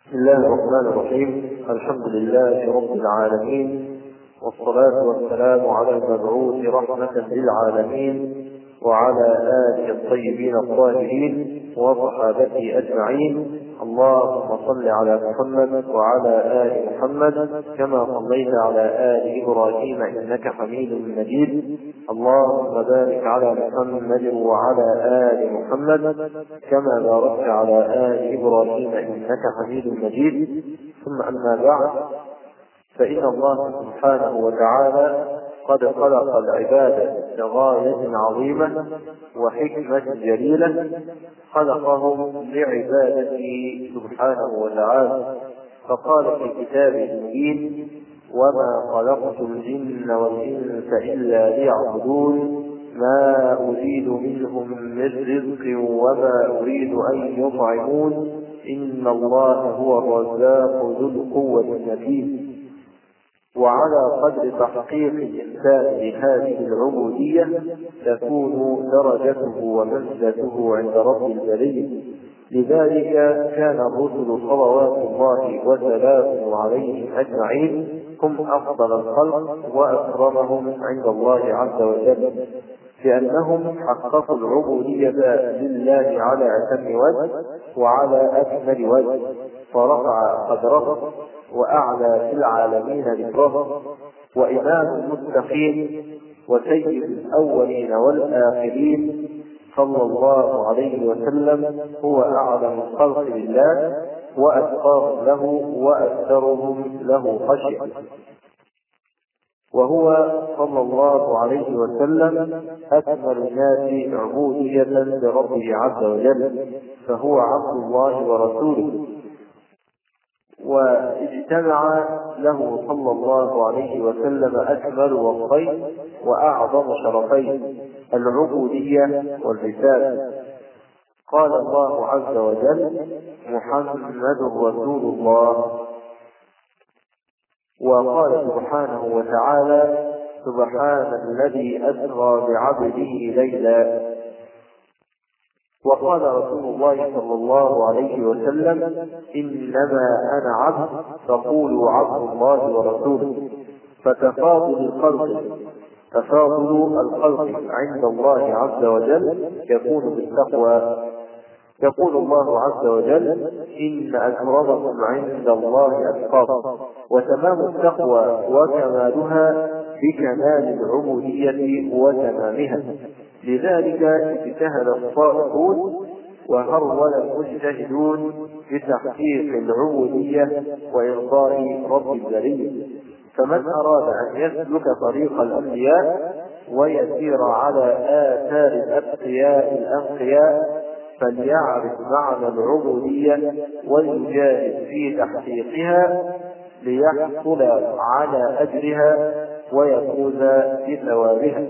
بسم الله الرحمن الرحيم. الحمد لله رب العالمين، والصلاة والسلام على المبعوث رحمة للعالمين وعلى آله الطيبين الطاهرين وصحابته أجمعين. اللهم صل على محمد وعلى آل محمد كما صليت على آل إبراهيم إنك حميد مجيد. اللهم بارك على محمد وعلى آل محمد كما باركت على آل إبراهيم إنك حميد مجيد. ثم أما بعد، فإن الله سبحانه وتعالى قد خلق العباد لغاية عظيمة وحكمة جليلة، خلقهم لعبادته سبحانه وتعالى، فقال في كتابه المبين: وما خلقت الجن والإنس إلا ليعبدون ما أريد منهم من رزق وما أريد أن يطعمون إن الله هو الرزاق ذو القوة المتين. وعلى قدر تحقيق الإنسان لهذه العبودية تكون درجته ومنزلته عند رب البرية. لذلك كان الرسل صلوات الله وسلامه عليهم أجمعين هم أفضل الخلق وأكرمهم عند الله عز وجل، لأنهم حققوا العبودية لله على أتم وجه وعلى أكمل وجه، فرفع قدره وأعلى في العالمين ذكره، وإمام المتقين وسيد الأولين والآخرين صلى الله عليه وسلم هو أعلم الخلق لله وأتقاهم له وأكثرهم له خشية. وهو صلى الله عليه وسلم أكمل الناس عبودية لربه عز وجل، فهو عبد الله ورسوله. واجتمع له صلى الله عليه وسلم أكمل وصفين وأعظم شرفين: العبودية والرسالة. قال الله عز وجل: محمد رسول الله. وقال سبحانه وتعالى: سبحان الذي أسرى بعبده ليلا. وقال رسول الله صلى الله عليه وسلم: إنما أنا عبد فقولوا عبد الله ورسوله. فتفاضل الخلق عند الله عز وجل يكون بالتقوى. يقول الله عز وجل: إن أكرمكم عند الله أتقاكم. وتمام التقوى وكمالها بكمال العبودية وتمامها. لذلك اجتهد الصالحون وهرول المجتهدون بتحقيق العبودية وإرضاء رب البرية. فمن أراد أن يسلك طريق الأنبياء ويسير على آثار الأنقياء فليعرف معنى العبودية وليجاهد في تحقيقها ليحصل على أجرها ويفوز بثوابها.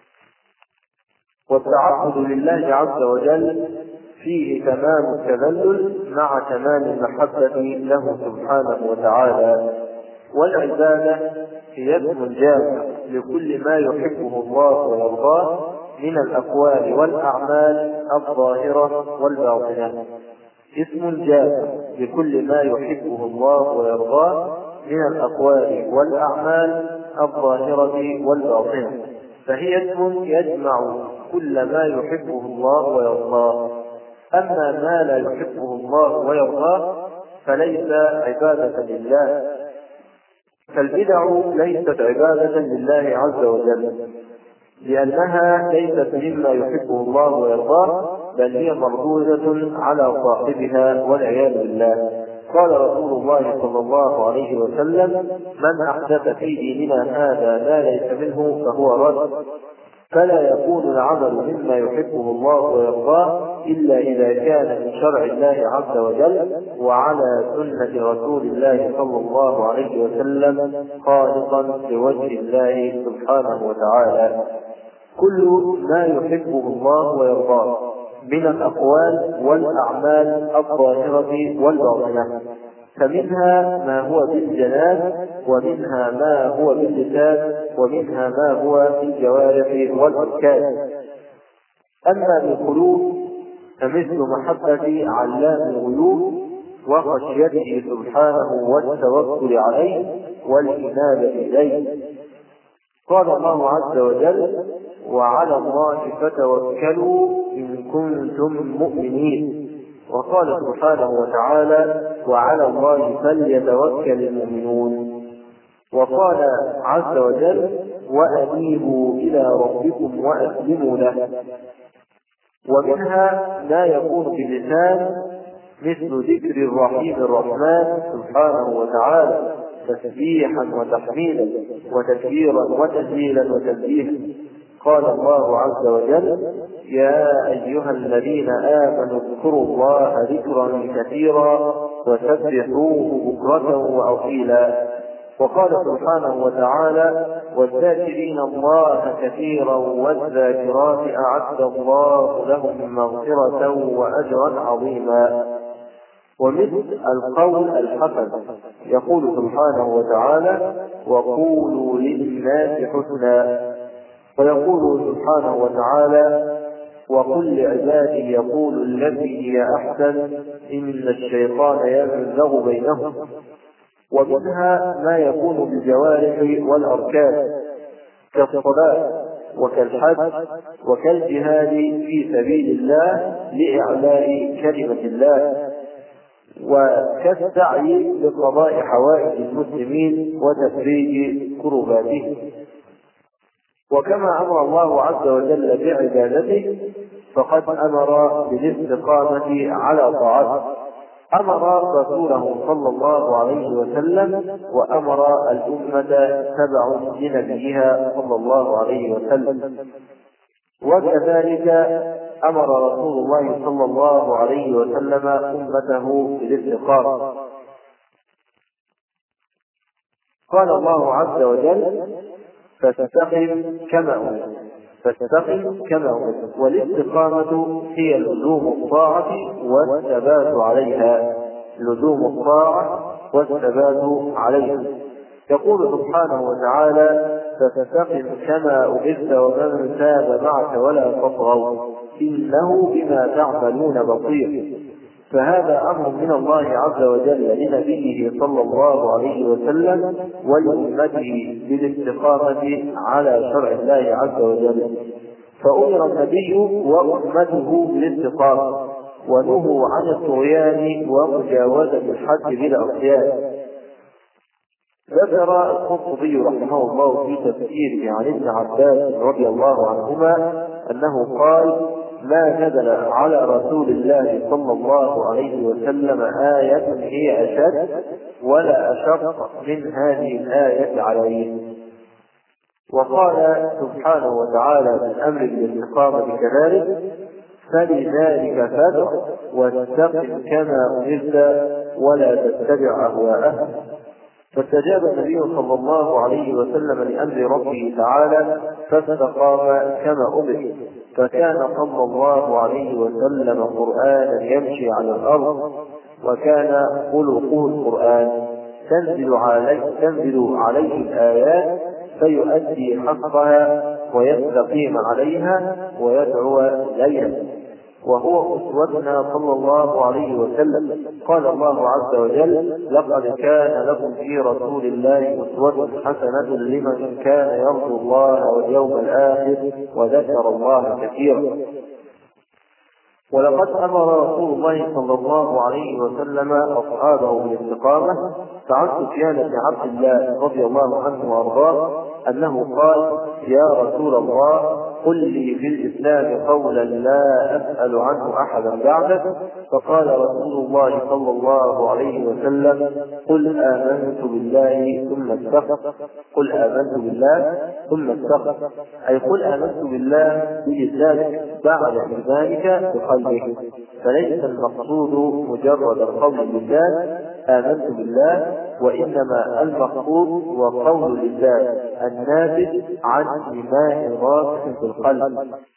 والتعبد لله عز وجل فيه تمام التذلل مع تمام المحبة له سبحانه وتعالى. والعبادة هي اسم جامع لكل ما يحبه الله ويرضاه من الأقوال والأعمال الظاهرة والباطنة. اسم جامع لكل ما يحبه الله ويرضاه من الأقوال والأعمال الظاهرة والباطنة، فهي اسم يجمع كل ما يحبه الله ويرضاه. أما ما لا يحبه الله ويرضاه فليس عبادة لله، فالبدع ليست عبادة لله عز وجل، لأنها ليست مما يحبه الله ويرضاه، بل هي مردودة على صاحبها والعياذ بالله. قال رسول الله صلى الله عليه وسلم: من أحدث في ديننا هذا ما ليس منه فهو رد. فلا يكون العمل مما يحبه الله ويرضاه إلا إذا كان من شرع الله عز وجل وعلى سنة رسول الله صلى الله عليه وسلم خالصا لوجه الله سبحانه وتعالى. كل ما يحبه الله ويرضاه من الأقوال والأعمال الظاهرة والباطنة، فمنها ما هو بالجنان، ومنها ما هو باللسان، ومنها ما هو بالجوارح والأركان. أما بالقلوب فمثل محبة علام الغيوب وخشيته سبحانه والتوكل عليه والإنابة إليه. قال الله عز وجل: وعلى الله فتوكلوا إن كنتم مؤمنين. وقال سبحانه وتعالى: وعلى الله فليتوكل المؤمنون. وقال عز وجل: وأنيبوا إلى ربكم وأسلموا له. ومنها ما يكون باللسان مثل ذكر الرحيم الرحمن سبحانه وتعالى تسبيحا وتحميدا وتكبيرا وتهليلا وتنزيها. قال الله عز وجل: يا أيها الذين آمنوا اذكروا الله ذكرا كثيرا وسبحوه بكرة وأصيلا. وقال سبحانه وتعالى: والذاكرين الله كثيرا والذاكرات أعد الله لهم مغفرة وأجرا عظيما. ومثل القول الحسن يقول سبحانه وتعالى: وقولوا للناس حسنا. ويقول سبحانه وتعالى: وقل لعبادي يقول التي هي أحسن إن الشيطان ينزغ بينهم. ومنها ما يكون بالجوارح والأركان كالصلاة وكالحج وكالجهاد في سبيل الله لإعلاء كلمة الله، وكالسعي لقضاء حوائج المسلمين وتفريج كرباتهم. وكما أمر الله عز وجل بعبادته فقد أمر بالاستقامة على طاعته، أمر رسوله صلى الله عليه وسلم وأمر الأمة تبع لنبيها صلى الله عليه وسلم. وكذلك أمر رسول الله صلى الله عليه وسلم أمته بالاستقامة. قال الله عز وجل: فاستقم كما أمرت. والاستقامة هي لزوم الطاعة والثبات عليها. يقول سبحانه وتعالى: فاستقم كما أمرت ومن تاب معك ولا تطغوا إنه بما تعملون بصير. فهذا أمر من الله عز وجل لنبيه صلى الله عليه وسلم ولأمته بالاستقامة على شرع الله عز وجل. فأمر النبي وأمته بالاستقامة، ونهوا عن الطغيان ومجاوزة الحد بالعصيان. ذكر القرطبي رحمه الله في تفسيره عن ابن عباس رضي الله عنهما أنه قال: ما نزل على رسول الله صلى الله عليه وسلم آية هي أشد ولا أشق من هذه الآية عليه. وقال سبحانه وتعالى من أمر بالاستقامة كذلك: فلذلك فادع واستقم كما أمرت ولا تتبع أهواءهم. فاستجاب النبي صلى الله عليه وسلم لأمر ربه تعالى فاستقام كما أمر، فكان صلى الله عليه وسلم قرآنا يمشي على الأرض، وكان خلقه القرآن تنزل عليه الآيات فيؤدي حقها ويستقيم عليها ويدعو إليها، وهو أسوتنا صلى الله عليه وسلم. قال الله عز وجل: لقد كان لكم في رسول الله أسوة حسنة لمن كان يرجو الله واليوم الآخر وذكر الله كثيرا. ولقد أمر رسول الله صلى الله عليه وسلم أصحابه بالاستقامة. فعن سفيان بن عبد الله رضي الله عنه وأرضاه أنه قال: يا رسول الله قل لي في الإسلام قولا لا أسأل عنه أحدا بعدك. فقال رسول الله صلى الله عليه وسلم: قل آمنت بالله ثم استقم. أي قل آمنت بالله بلسانك بعد ذلك بقلبك. فليس المقصود مجرد القول باللسان آمنت بالله، وإنما المقصود هو قول اللسان الناتج عن إيمان راسخ في القلب.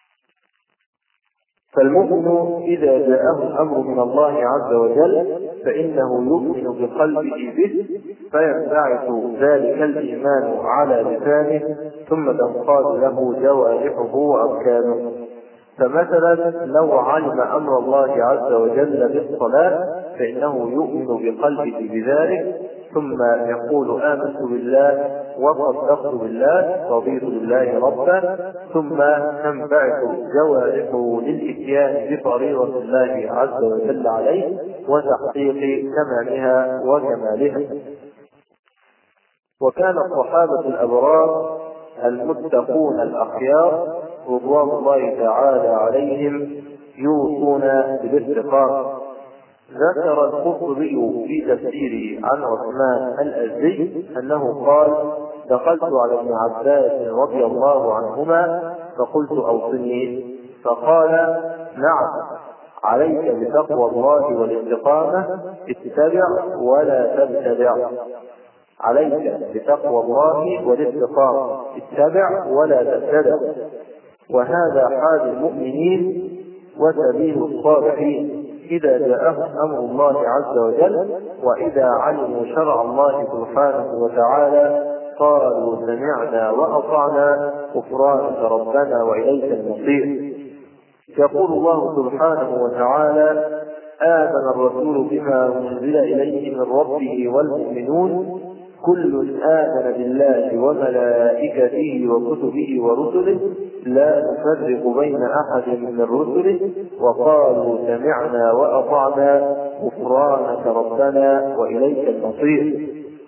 فالمؤمن إذا جاءه الأمر من الله عز وجل فإنه يؤمن بقلبه به، فينبعث ذلك الإيمان على لسانه، ثم تنقاد له جوارحه وأركانه. فمثلا لو علم أمر الله عز وجل بالصلاة فإنه يؤمن بقلبه بذلك، ثم يقول آمنت بالله وصدقت بالله رضيت بالله ربا، ثم تنبعث جوارحه للإتيان بفريضة الله عز وجل عليه وتحقيق تمامها وكمالها. وكان الصحابة الأبرار المتقون الأخيار رضوان الله تعالى عليهم يوصون بالاستقامة. ذكر القرطبي في تفسيره عن عثمان الأزدي أنه قال: دخلت على ابن عباس رضي الله عنهما فقلت أوصني، فقال: نعم، عليك بتقوى الله والاستقامة، اتبع ولا تبتدع. عليك بتقوى الله والاستقامة، اتبع ولا تبتدع. وهذا حال المؤمنين وسبيل الصالحين إذا جاءهم أمر الله عز وجل، وإذا علموا شرع الله سبحانه وتعالى قالوا سمعنا وأطعنا غفرانك ربنا وإليك المصير. يقول الله سبحانه وتعالى: آمن الرسول بما أنزل إليه من ربه والمؤمنون كل آمن بالله وملائكته وكتبه ورسله لا نفرق بين أحد من رسله وقالوا سمعنا وأطعنا غفرانك ربنا وإليك المصير.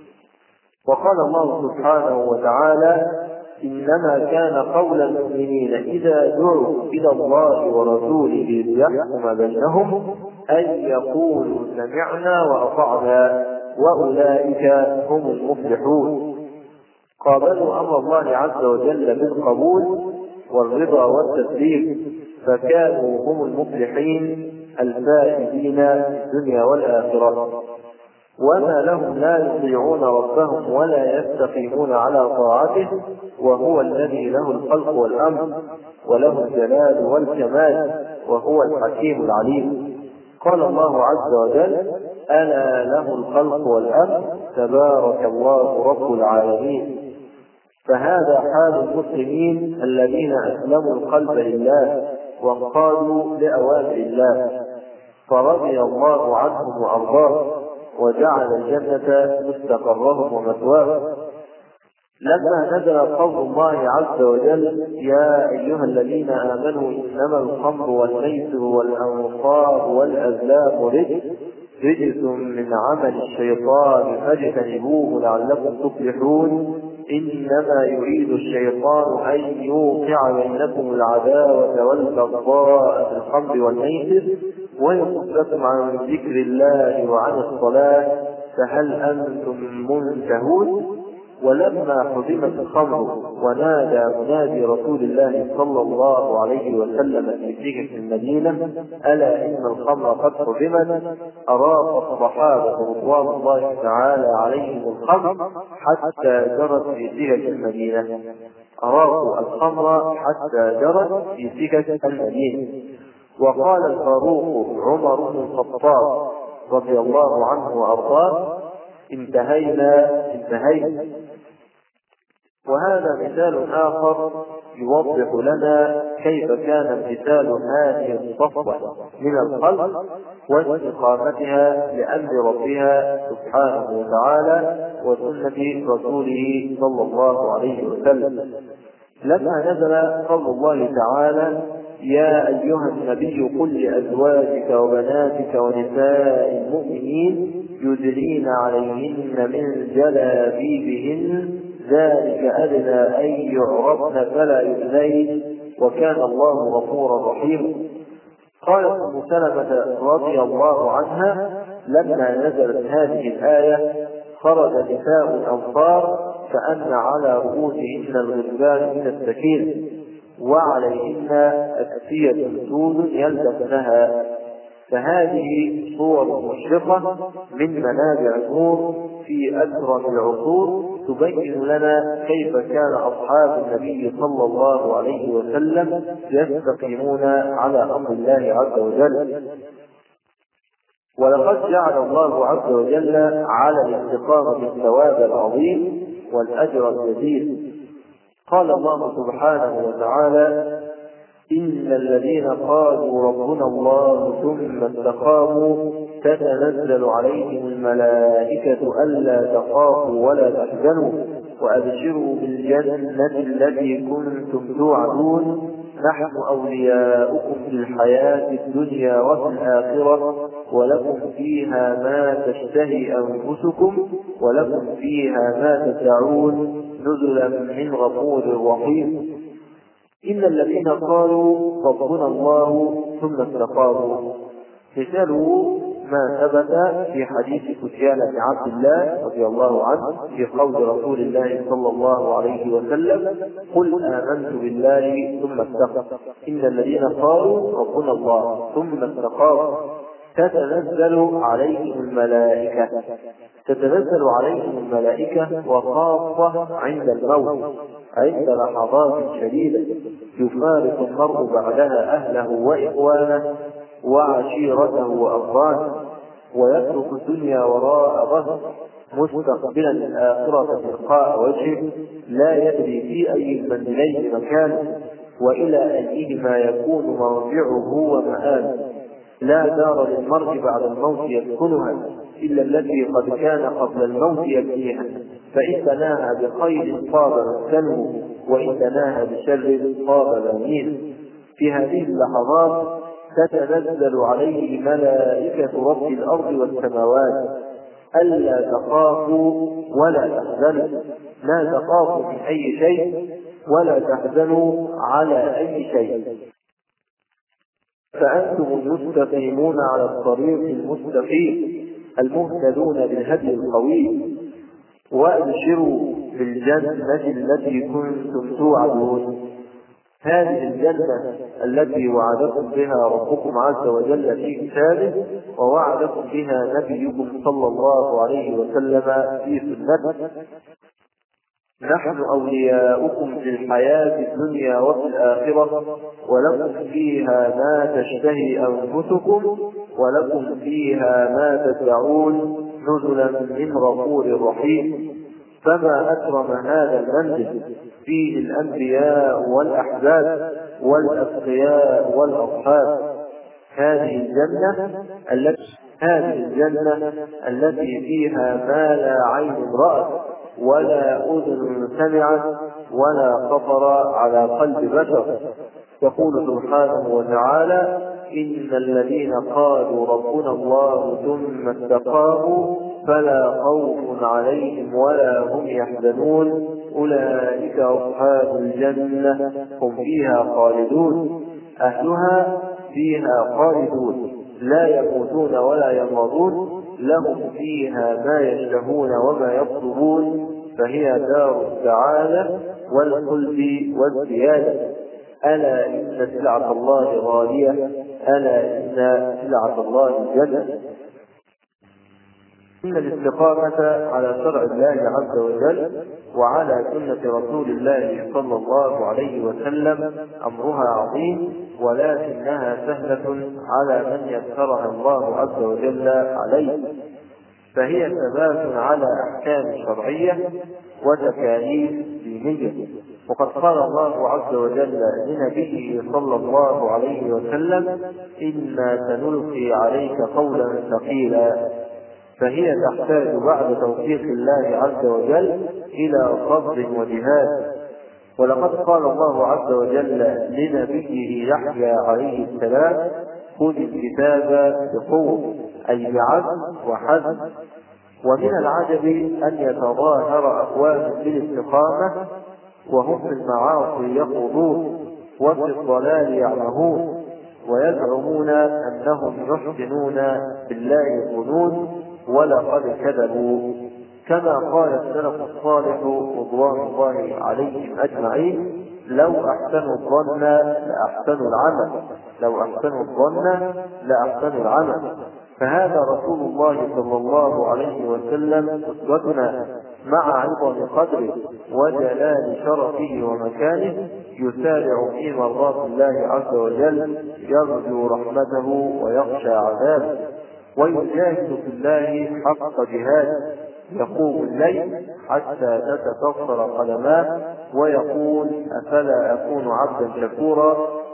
وقال الله سبحانه وتعالى: إنما كان قول المؤمنين إذا دعوا إلى الله ورسوله ليحكم بينهم أن يقولوا سمعنا وأطعنا وأولئك هم المفلحون. قابلوا أمر الله عز وجل بالقبول والرضا والتسليم، فكانوا هم المفلحين الفائزين في الدنيا والآخرة. وما لهم لا يطيعون ربهم ولا يستقيمون على طاعته، وهو الذي له الخلق والأمر وله الجلال والكمال وهو الحكيم العليم. قال الله عز وجل: ألا له الخلق والأمر تبارك الله رب العالمين. فهذا حال المسلمين الذين أسلموا القلب لله وانقادوا لأوامر الله، فرضي الله عنهم وأرضاهم وجعل الجنة مستقرهم ومثواهم. لما نزل قول الله عز وجل: يا أيها الذين آمنوا إنما الخمر والميسر والأنصاب والأزلام رجس من عمل الشيطان فاجتنبوه لعلكم تفلحون، إنما يريد الشيطان أن يوقع بينكم العداوة والبغضاء في الخمر والميسر ويصدكم عن ذكر الله وعن الصلاة فهل أنتم منتهون. ولما حرمت الخمر ونادى منادي رسول الله صلى الله عليه وسلم في سجن المدينة: ألا إن الخمر قد حرمت، أراق الصحابة رضوان الله تعالى عليهم الخمر حتى جرت في سجن المدينة. أراقوا الخمر حتى جرت في سجن المدينة. وقال الفاروق عمر بن الخطاب رضي الله عنه وأرضاه: انتهينا. وهذا مثال آخر يوضح لنا كيف كان امتثال هذه الصفوة من الخلق واستقامتها لأمر ربها سبحانه وتعالى وسنة رسوله صلى الله عليه وسلم. لما نزل قول الله تعالى: يا أيها النبي قل لأزواجك وبناتك ونساء المؤمنين يدنين عليهن من جلابيبهن ذلك أدنى أن يعرفن فلا يؤذين وكان الله غفورا رحيما. قالت أم سلمة رضي الله عنها: لما نزلت هذه الآية خرج نساء الأنصار كأن على رؤوسهن الغلبان من السكينة وعليهن أكسية سود يلبسنها. فهذه صور مشرقة من منابع النور في أكرم العصور تبين لنا كيف كان أصحاب النبي صلى الله عليه وسلم يستقيمون على أمر الله عز وجل. ولقد جعل الله عز وجل على الاستقامة الثواب العظيم والأجر الجزيل. قال الله سبحانه وتعالى: إن الذين قالوا ربنا الله ثم استقاموا تتنزل عليهم الملائكة ألا تخافوا ولا تحزنوا وأبشروا بالجنة التي كنتم توعدون نحن أولياؤكم في الحياة الدنيا وفي الآخرة ولكم فيها ما تشتهي أنفسكم ولكم فيها ما تدعون نزلا من غفور رحيم. إن الذين قالوا ربنا الله ثم استقاموا مثاله ما ثبت في حديث سفيان بن عبد الله رضي الله عنه في قول رسول الله صلى الله عليه وسلم قل آمنت بالله ثم استقم. إن الذين قالوا ربنا الله ثم استقاموا تتنزل عليهم الملائكة وخاصة عند الموت عند لحظات شديدة يفارق المرء بعدها أهله وإخوانه وعشيرته وأقرانه ويترك الدنيا وراء ظهره مستقبلا الآخرة تلقاء وجهه لا يدري في أي المنزلين مكانه وإلى أيهما يكون مرجعه ومآله. لا دار للمرء بعد الموت يسكنها إلا التي قد كان قبل الموت يبنيها فإن تناهى بخير طاب مسكنه وإن تناهى بشر طاب بنيه. في هذه اللحظات تتنزل عليه ملائكة رب الأرض والسماوات ألا تخافوا ولا تحزنوا لا تخافوا من أي شيء ولا تحزنوا على أي شيء فأنتم المستقيمون على الطريق المستقيم المهتدون بالهدي القويم وأبشروا بالجنة التي كنتم توعدون. هذه الجنة التي وعدكم بها ربكم عز وجل في كتابه ووعدكم بها نبيكم صلى الله عليه وسلم في سنته. نحن أولياؤكم في الحياة الدنيا وفي الآخرة ولكم فيها ما تشتهي أنفسكم ولكم فيها ما تدعون نزلا من غفور رحيم. فما أكرم هذا المنزل فيه الأنبياء والأحزاب والأتقياء والأصحاب. هذه الجنة التي فيها ما لا عين رأت ولا أذن سمعت ولا خطر على قلب بشر. يقول سبحانه وتعالى إن الذين قالوا ربنا الله ثم استقاموا فلا خوف عليهم ولا هم يحزنون أولئك أصحاب الجنة هم فيها خالدون. أهلها فيها خالدون لا يموتون ولا يمرضون لهم فيها ما يشتهون وما يطلبون فهي دار السعادة والخلد والزيادة. ألا إن سلعة الله غالية ألا إن سلعة الله الجنة. إن الاستقامة على شرع الله عز وجل وعلى سنة رسول الله صلى الله عليه وسلم أمرها عظيم ولكنها سهلة على من يسرها الله عز وجل عليه فهي ثبات على أحكام شرعية وتكاليف دينية. وقد قال الله عز وجل لنبيه صلى الله عليه وسلم إنا سنلقي عليك قولا ثقيلا فهي تحتاج بعد توفيق الله عز وجل إلى صبر وجهاد. ولقد قال الله عز وجل لنبيه يحيى عليه السلام خذ الكتاب بقوة أي بعزم وحزم. ومن العجب أن يتظاهر أقوام بالاستقامة وهم في المعاصي يخوضون وفي الضلال يعمهون ويزعمون أنهم يحسنون بالله الظنون ولقد كذبوا. كما قال السلف الصالح رضوان الله عليهم أجمعين لو أحسنوا الظن لأحسنوا العمل. فهذا رسول الله صلى الله عليه وسلم أسوتنا مع عظم قدره وجلال شرفه ومكانه يسارع في مرضات الله عز وجل يرجو رحمته ويخشى عذابه ويجاهد في الله حق جهاده يقوم الليل حتى تتكسر قدماه ويقول أفلا أكون عبدا شكورا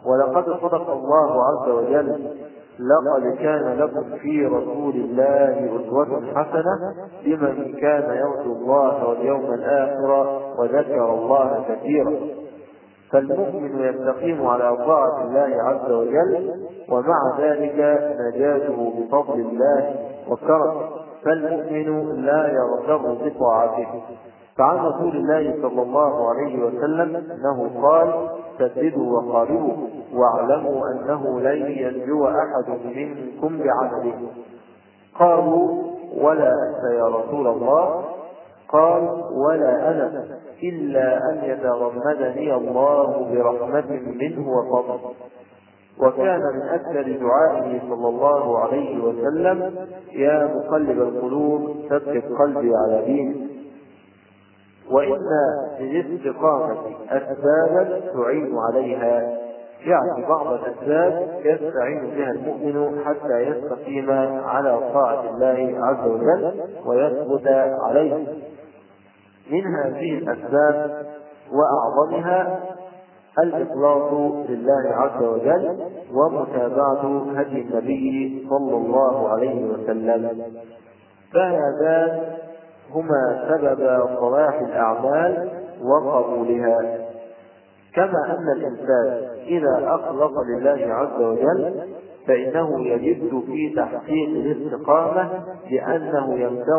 ولقد صدق الله عز وجل: لقد كان لكم في رسول الله أسوة حسنة لمن كان يرجو الله واليوم الآخر وذكر الله كثيرا. فالمؤمن يستقيم على طاعة الله عز وجل، ومع ذلك نجاته بفضل الله وكرمه، فالمؤمن لا يغتر بطاعته. فعن رسول الله صلى الله عليه وسلم أنه قال: سددوا وقاربوا واعلموا أنه لن ينجو أحد منكم بعمله. قالوا: ولا أنت يا رسول الله؟ قال: ولا أنا، إلا أن يتغمدني الله برحمة منه وفضل. وكان من أكثر دعائه صلى الله عليه وسلم: يا مقلب القلوب ثبت قلبي على دينك. وإن للاستقامة أسبابا تعين عليها، يعني بعض الأسباب يستعين بها المؤمن حتى يستقيم على طاعة الله عز وجل ويثبت عليه. من هذه الأسباب وأعظمها الإخلاص لله عز وجل ومتابعة هدي النبي صلى الله عليه وسلم، فهذان هما سبب صلاح الأعمال وقبولها. كما أن الإنسان إذا أخلص لله عز وجل فإنه يجد في تحقيق الاستقامة لأنه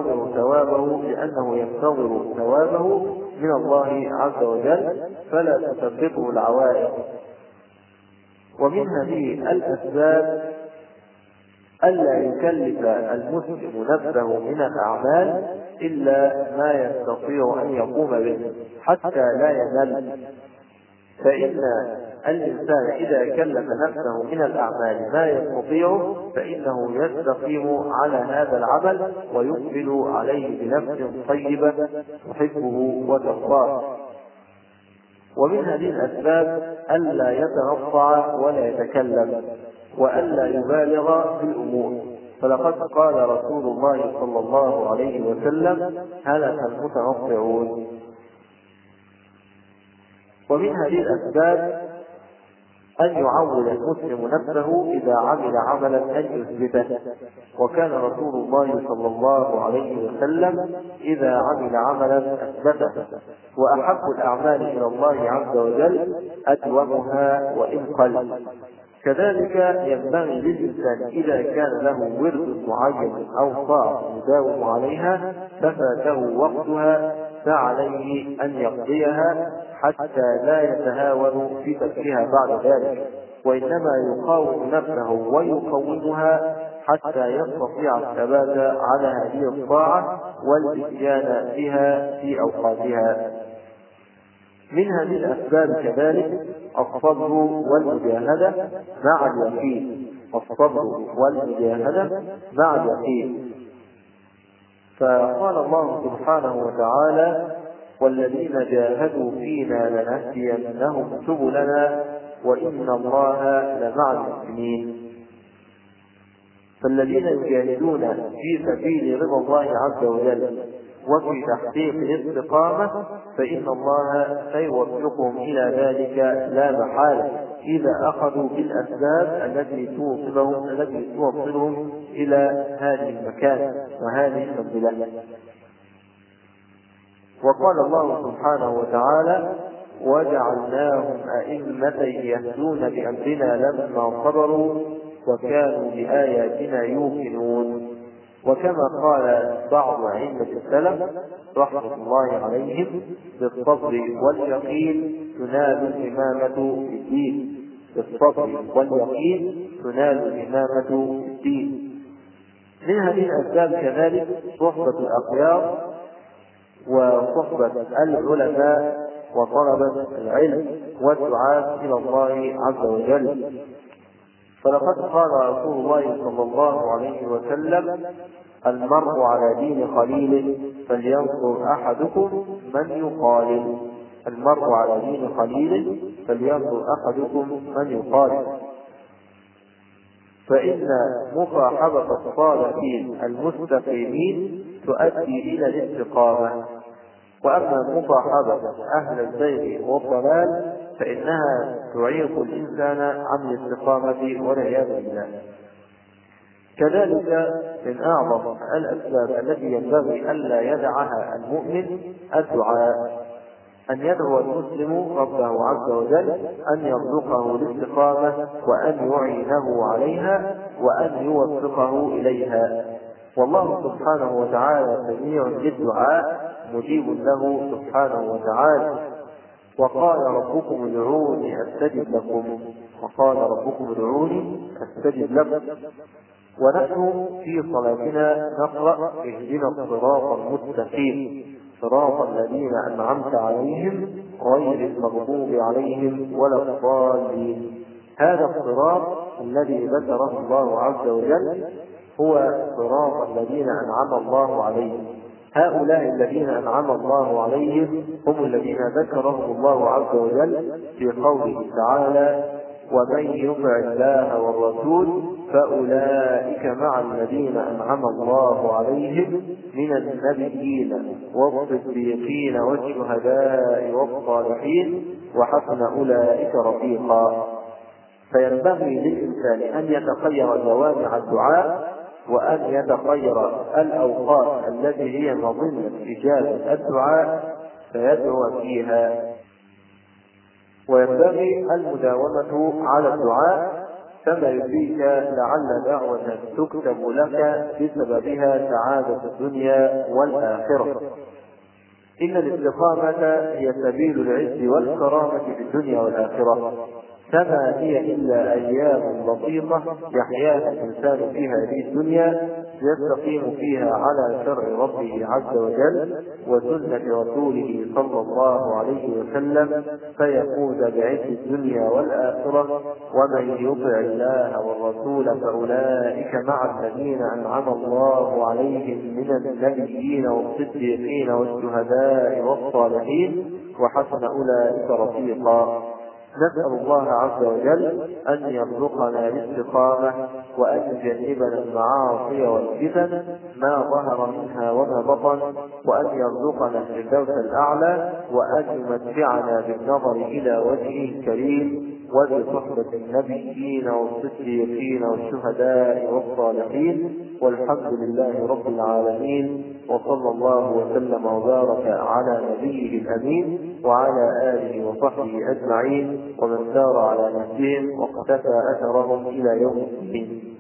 ينتظر ثوابه من الله عز وجل، فلا تثبطه العوائق. ومن هذه الأسباب ألا يكلف المسلم نفسه من الأعمال إلا ما يستطيع أن يقوم به حتى لا يمل. فإن الإنسان إذا كلف نفسه من الأعمال ما يستطيعه فإنه يستقيم على هذا العمل ويقبل عليه بنفس طيبة تحبه وترضاه. ومن هذه الأسباب ألا يترفع ولا يتكلم وألا يبالغ في الأمور، فلقد قال رسول الله صلى الله عليه وسلم: هلك المترفعون. ومن هذه الأسباب أن يعود المسلم نفسه إذا عمل عملا أن يثبته، وكان رسول الله صلى الله عليه وسلم إذا عمل عملا أثبته. وأحب الأعمال إلى الله عز وجل أدومها وإن قل. كذلك ينبغي للإنسان إذا كان له ورد معين أو طاعة يداوم عليها ففاته وقتها فعليه أن يقضيها حتى لا يتهاون في تركها بعد ذلك، وإنما يقاوم نفسه ويقومها حتى يستطيع الثبات على هذه الطاعة والإتيان بها في أوقاتها. من هذه الأسباب كذلك الصبر والمجاهدة مع اليقين. فقال الله سبحانه وتعالى: والذين جاهدوا فينا لنهدينهم سبلنا وإن الله لمع المحسنين. فالذين يجاهدون في سبيل رضا الله عز وجل وفي تحقيق الاستقامة فإن الله سيوفقهم إلى ذلك لا محالة إذا أخذوا بالأسباب التي توصلهم إلى هذه المكان وهذه المنزلة. وقال الله سبحانه وتعالى: وجعلناهم أئمة يهدون بأمرنا لما صبروا وكانوا بآياتنا يوقنون. وكما قال بعض أئمة السلف رحمة الله عليهم: بالصبر واليقين تنال الإمامة في الدين. من هذه الأسباب كذلك صحبة الأخيار وصحبة العلماء وطلبة العلم والدعاة إلى الله عز وجل. فلقد قال رسول الله صلى الله عليه وسلم: المرء على دين خليله فلينظر أحدكم من يقالل. فإن مصاحبة الصالحين المستقيمين تؤدي إلى الاستقامة، وأما مصاحبة أهل الزيغ والضلال فإنها تعيق الإنسان عن الاستقامة والعياذ بالله. كذلك من أعظم الأسباب التي ينبغي ألا يدعها المؤمن الدعاء، أن يدعو المسلم ربه عز وجل أن يرزقه الاستقامة وأن يعينه عليها وأن يوفقه إليها. والله سبحانه وتعالى سميع للدعاء مجيب له سبحانه وتعالى. وقال ربكم ادعوني أستجب لكم، وقال ربكم ادعوني أستجب لكم. ونحن في صلاتنا نقرأ اهدنا الصراط المستقيم صراط الذين أنعمت عليهم غير المغضوب عليهم ولا الضالين. هذا الصراط الذي ذكره الله عز وجل هو صراط الذين أنعم الله عليهم. هؤلاء الذين أنعم الله عليهم هم الذين ذكرهم الله عز وجل في قوله تعالى: ومن يطع الله والرسول فأولئك مع الذين أنعم الله عليهم من النبيين والصديقين والشهداء والصالحين وحسن أولئك رفيقا. فينبغي للإنسان أن يتخير جوامع الدعاء وأن يتخير الأوقات التي هي مظنة إجابة الدعاء فيدعو فيها. وينبغي المداومة على الدعاء، كما يدريك لعل دعوة تكتب لك بسببها سعادة الدنيا والآخرة. إن الاستقامة هي سبيل العز والكرامة في الدنيا والآخرة، فما هي إلا أيام بسيطة يحياها الإنسان في هذه الدنيا يستقيم فيها على شرع ربه عز وجل وسنة رسوله صلى الله عليه وسلم فيفوز بعز الدنيا والآخرة. ومن يطع الله والرسول فأولئك مع الذين أنعم الله عليهم من النبيين والصديقين والشهداء والصالحين وحسن أولئك رفيقا. نسأل الله عز وجل أن يرزقنا الاستقامة وأن يجنبنا المعاصي والفتن ما ظهر منها وما بطن، وأن يرزقنا الفردوس الأعلى، وأن يمتعنا بالنظر إلى وجهه الكريم وبصحبة النبيين والصديقين والشهداء والصالحين. والحمد لله رب العالمين، وصلى الله وسلم وبارك على نبيه الأمين وعلى آله وصحبه أجمعين ومن سار على نهجهم واقتفى أثرهم إلى يوم الدين.